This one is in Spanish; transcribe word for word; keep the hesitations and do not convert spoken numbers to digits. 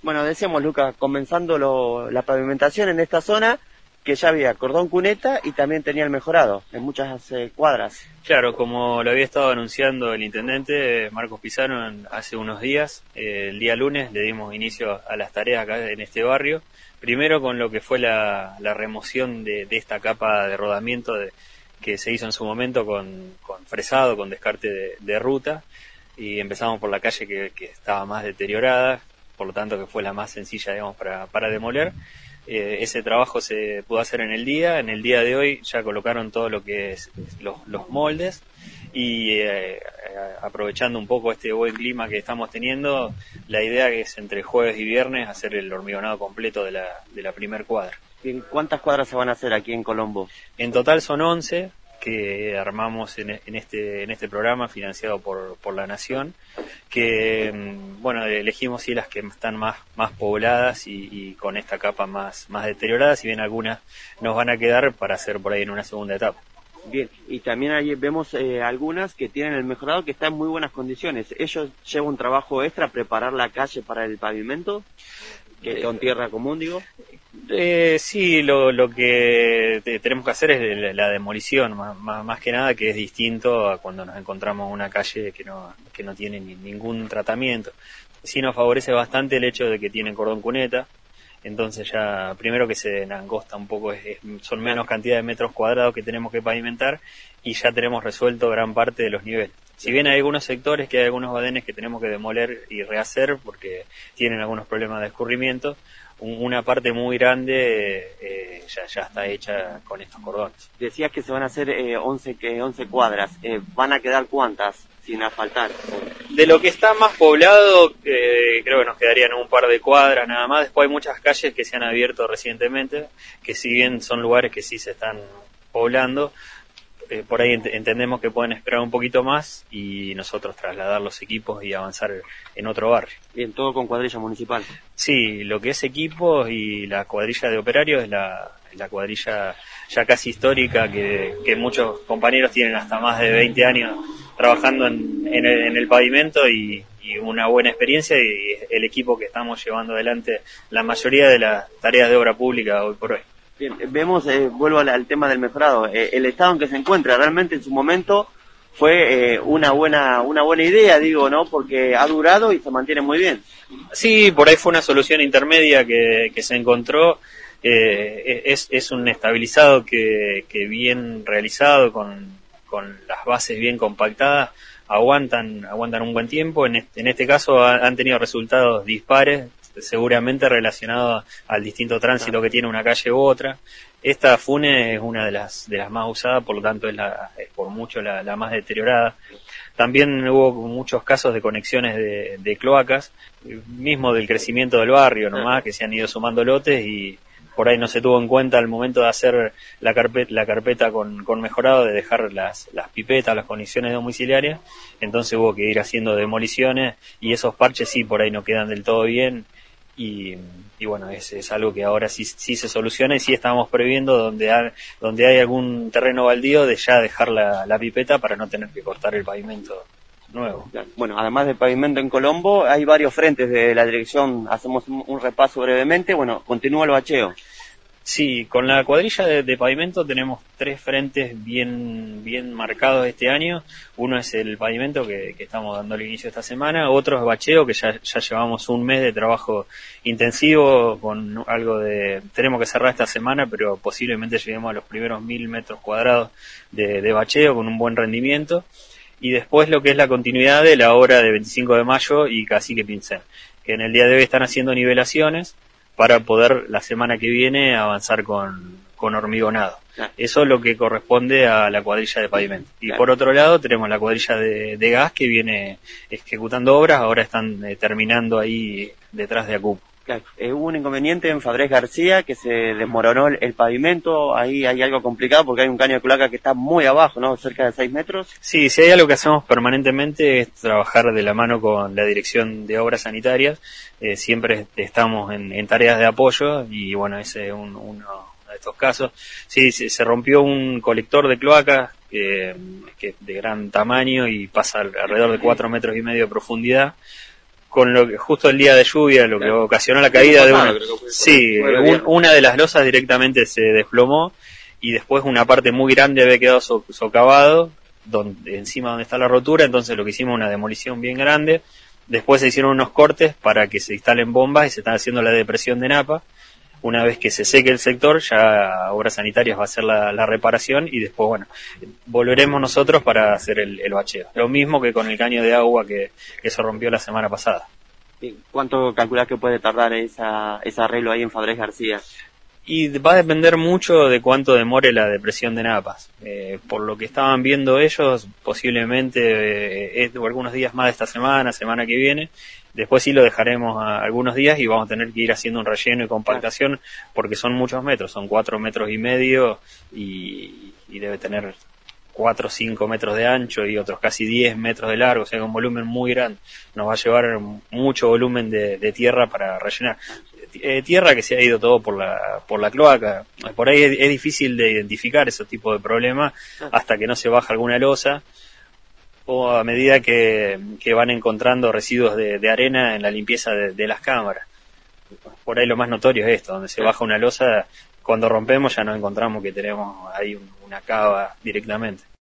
Bueno, decíamos, Lucas, comenzando lo, la pavimentación en esta zona, que ya había cordón cuneta y también tenía el mejorado en muchas eh, cuadras. Claro, como lo había estado anunciando el intendente Marcos Pizarro en, hace unos días, eh, el día lunes le dimos inicio a las tareas acá en este barrio, primero con lo que fue la, la remoción de, de esta capa de rodamiento de, que se hizo en su momento con, con fresado, con descarte de, de ruta, y empezamos por la calle que, que estaba más deteriorada, por lo tanto que fue la más sencilla, digamos, para, para demoler. Eh, ese trabajo se pudo hacer en el día, en el día de hoy ya colocaron todo lo que es los, los moldes y eh, aprovechando un poco este buen clima que estamos teniendo, la idea es entre jueves y viernes hacer el hormigonado completo de la, de la primer cuadra. ¿Cuántas cuadras se van a hacer aquí en Colombo? En total son once que armamos en, en este en este programa financiado por por la Nación, que bueno, elegimos sí las que están más más pobladas y, y con esta capa más más deteriorada, si bien algunas nos van a quedar para hacer por ahí en una segunda etapa. Bien, y también ahí vemos eh, algunas que tienen el mejorado que está en muy buenas condiciones. ¿Ellos llevan un trabajo extra, preparar la calle para el pavimento? Que con tierra común, digo. Eh, sí, lo, lo que te, tenemos que hacer es la, la demolición, más, más, más que nada, que es distinto a cuando nos encontramos una calle que no, que no tiene ni, ningún tratamiento. Sí nos favorece bastante el hecho de que tiene cordón cuneta, entonces ya primero que se angosta un poco, es, es, son menos cantidad de metros cuadrados que tenemos que pavimentar y ya tenemos resuelto gran parte de los niveles. Si bien hay algunos sectores que hay algunos badenes que tenemos que demoler y rehacer porque tienen algunos problemas de escurrimiento, una parte muy grande eh, ya, ya está hecha con estos cordones. Decías que se van a hacer eh, once, que once cuadras, eh, ¿van a quedar cuántas sin asfaltar? De lo que está más poblado, eh, creo que nos quedarían un par de cuadras nada más. Después hay muchas calles que se han abierto recientemente, que si bien son lugares que sí se están poblando, eh, por ahí ent entendemos que pueden esperar un poquito más y nosotros trasladar los equipos y avanzar en otro barrio. Bien, todo con cuadrilla municipal. Sí, lo que es equipos y la cuadrilla de operarios es la, la cuadrilla ya casi histórica que, que muchos compañeros tienen hasta más de veinte años trabajando en, en, el, en el pavimento y, y una buena experiencia, y el equipo que estamos llevando adelante la mayoría de las tareas de obra pública hoy por hoy. Bien, vemos, eh, vuelvo al, al tema del mejorado, eh, el estado en que se encuentra realmente en su momento fue eh, una buena una buena idea, digo, ¿no? Porque ha durado y se mantiene muy bien. Sí, por ahí fue una solución intermedia que, que se encontró. Eh, es, es un estabilizado que, que bien realizado, con, con las bases bien compactadas, aguantan aguantan un buen tiempo. En este, en este caso ha, han tenido resultados dispares, seguramente relacionados al distinto tránsito que tiene una calle u otra. Esta Funes es una de las de las más usadas, por lo tanto es, la, es por mucho la, la más deteriorada. También hubo muchos casos de conexiones de, de cloacas, mismo del crecimiento del barrio nomás, que se han ido sumando lotes y por ahí no se tuvo en cuenta al momento de hacer la carpeta, la carpeta con, con mejorado, de dejar las, las pipetas, las conexiones domiciliarias, entonces hubo que ir haciendo demoliciones y esos parches sí por ahí no quedan del todo bien. Y, y bueno, es, es algo que ahora sí, sí se soluciona y sí estamos previendo donde, ha, donde hay algún terreno baldío de ya dejar la, la pipeta para no tener que cortar el pavimento nuevo. Bueno, además del pavimento en Colombo, hay varios frentes de la dirección, hacemos un, un repaso brevemente. Bueno, continúa el bacheo. Sí, con la cuadrilla de, de pavimento tenemos tres frentes bien bien marcados este año. Uno es el pavimento que, que estamos dando el inicio esta semana, otro es bacheo, que ya, ya llevamos un mes de trabajo intensivo con algo de... Tenemos que cerrar esta semana, pero posiblemente lleguemos a los primeros mil metros cuadrados de, de bacheo con un buen rendimiento. Y después lo que es la continuidad de la obra de veinticinco de mayo y Cacique Pincel, que en el día de hoy están haciendo nivelaciones para poder la semana que viene avanzar con, con hormigonado. Claro. Eso es lo que corresponde a la cuadrilla de pavimento. Y claro, por otro lado tenemos la cuadrilla de, de gas que viene ejecutando obras, ahora están eh, terminando ahí detrás de Acupo. Claro. Eh, hubo un inconveniente en Fadrés García, que se desmoronó el, el pavimento. Ahí hay algo complicado porque hay un caño de cloaca que está muy abajo, ¿no? Cerca de seis metros. Sí, si hay algo que hacemos permanentemente es trabajar de la mano con la Dirección de Obras Sanitarias. Eh, siempre estamos en, en tareas de apoyo y bueno, ese es un, uno de estos casos. Sí, se, se rompió un colector de cloacas eh, que de gran tamaño y pasa alrededor de cuatro metros y medio de profundidad. con lo que justo el día de lluvia, lo que Claro. ocasionó la caída de una, Creo que fue- sí, fue el un- viernes. una de las losas directamente se desplomó y después una parte muy grande había quedado so- socavado donde, encima donde está la rotura, entonces lo que hicimos una demolición bien grande. Después se hicieron unos cortes para que se instalen bombas y se está haciendo la depresión de Napa. Una vez que se seque el sector, ya Obras Sanitarias va a hacer la, la reparación y después, bueno, volveremos nosotros para hacer el, el bacheo. Lo mismo que con el caño de agua que, que se rompió la semana pasada. ¿Y ¿Cuánto calculás que puede tardar esa, ese arreglo ahí en Fabrés García? Y va a depender mucho de cuánto demore la depresión de Napas. Eh, por lo que estaban viendo ellos, posiblemente eh, es algunos días más de esta semana, semana que viene. Después sí lo dejaremos a algunos días y vamos a tener que ir haciendo un relleno y compactación porque son muchos metros, son cuatro metros y medio y, y debe tener cuatro o cinco metros de ancho y otros casi diez metros de largo, o sea, un volumen muy grande. Nos va a llevar mucho volumen de, de tierra para rellenar. Eh, tierra que se ha ido todo por la por la cloaca. Por ahí es, es difícil de identificar ese tipo de problemas hasta que no se baja alguna losa o a medida que, que van encontrando residuos de, de arena en la limpieza de, de las cámaras. Por ahí lo más notorio es esto, donde se baja una losa, cuando rompemos ya nos encontramos que tenemos ahí un, una cava directamente.